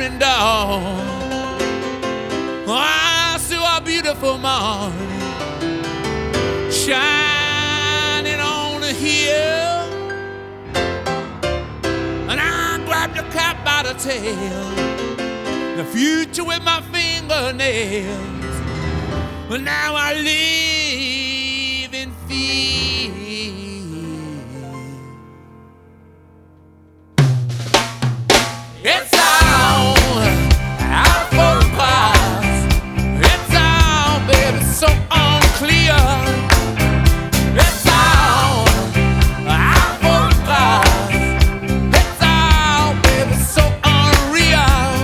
nearing dawn. I saw a beautiful morning shining on the hill, and I grabbed the cat by the tail, the future with my fingernails. But now I live in fear. It's on, out for the prize. It's on, baby, so unclear. It's on, out for the prize. It's on, baby, so unreal.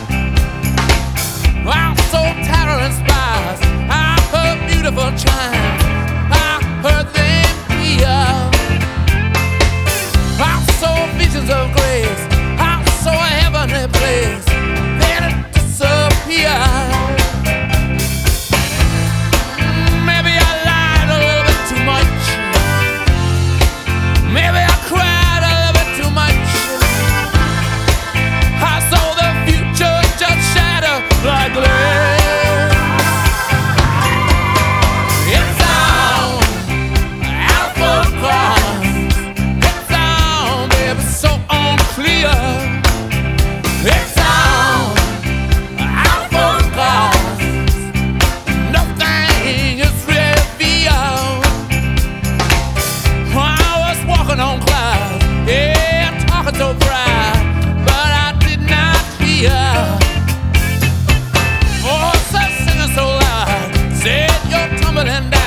I'm so tired and spies. I heard beautiful chimes. I heard them here. I saw visions of grace. So a heavenly place, then it disappeared. Maybe I lied a little bit too much. Maybe I cried a little bit too much. I saw the future just shatter like glass. It's on, out for the prize. It's on, baby, so unclear. It's on, out for the cause. Nothing is revealed. I was walking on clouds, yeah, talking so bright, but I did not hear. Oh, so singing so loud, said you're tumbling down.